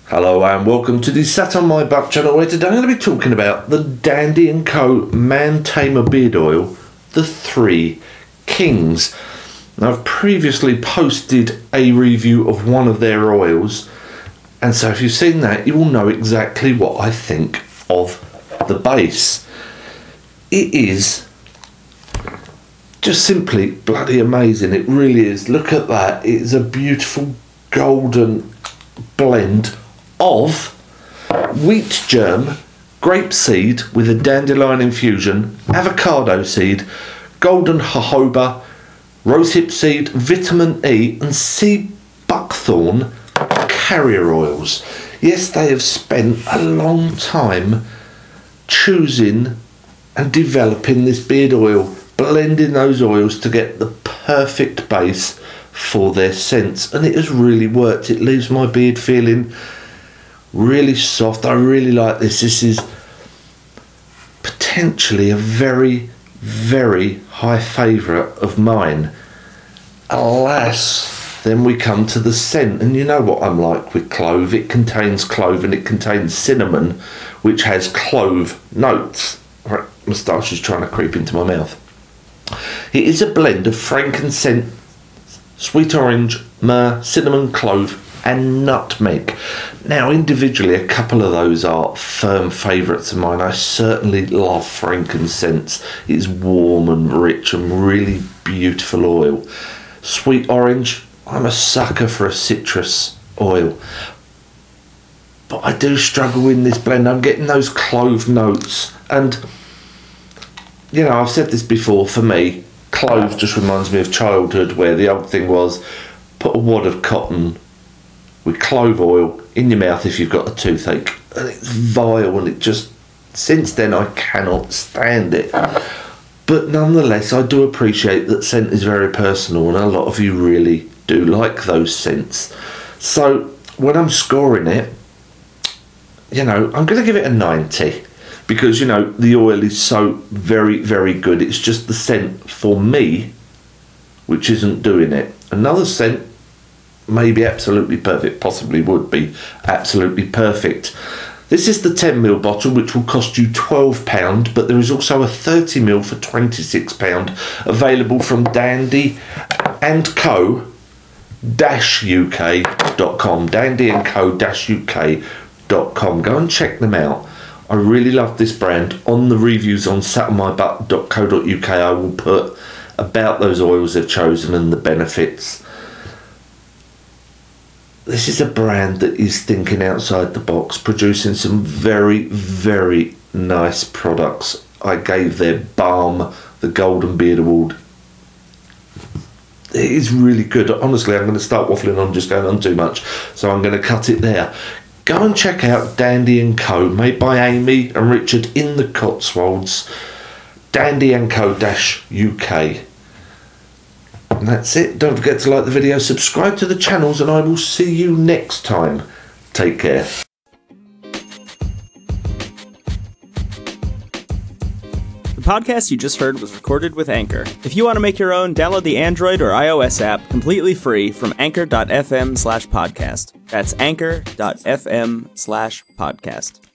Hello and welcome to the Sat on My Butt channel, where today I'm going to be talking about the Dandy & Co Man Tamer Beard Oil, the Three Kings. Now, I've previously posted a review of one of their oils, and so if you've seen that, you will know exactly what I think of the base. It is just simply bloody amazing. It really is. Look at that. It is a beautiful golden blend of wheat germ, grape seed with a dandelion infusion, avocado seed, golden jojoba, rosehip seed, vitamin E and sea buckthorn carrier oils. Yes, they have spent a long time choosing and developing this beard oil, blending those oils to get the perfect base for their scents, and it has really worked. It leaves my beard feeling really soft. I really like this. This is potentially a very, very high favourite of mine. Alas, then we come to the scent, and you know what I'm like with clove. It contains clove and it contains cinnamon, which has clove notes. Right, moustache is trying to creep into my mouth. It is a blend of frankincense, sweet orange, myrrh, cinnamon, clove and nutmeg. Now, individually, a couple of those are firm favourites of mine. I certainly love frankincense. It's warm and rich and really beautiful oil. Sweet orange, I'm a sucker for a citrus oil. But I do struggle in this blend. I'm getting those clove notes. And, you know, I've said this before, for me, clove just reminds me of childhood, where the old thing was put a wad of cotton with clove oil in your mouth if you've got a toothache, and it's vile, and it just, since then I cannot stand it. But nonetheless, I do appreciate that scent is very personal, and a lot of you really do like those scents. So when I'm scoring it, you know, I'm going to give it a 90, because, you know, the oil is so very, very good. It's just the scent for me which isn't doing it. Another scent may be absolutely perfect, possibly would be absolutely perfect. This is the 10ml bottle, which will cost you £12, but there is also a 30ml for £26 available from dandyandco-uk.com, dandyandco-uk.com. Go and check them out. I really love this brand. On the reviews on satonmybutt.co.uk, I will put about those oils they've chosen and the benefits. This is a brand that is thinking outside the box, producing some very, very nice products. I gave their balm the Golden Beard Award. It is really good. Honestly, I'm going to start waffling on, just going on too much, so I'm going to cut it there. Go and check out Dandy & Co, made by Amy and Richard in the Cotswolds. dandyandco-uk. And that's it. Don't forget to like the video, subscribe to the channels, and I will see you next time. Take care. The podcast you just heard was recorded with Anchor. If you want to make your own, download the Android or iOS app completely free from anchor.fm/podcast. That's anchor.fm/podcast.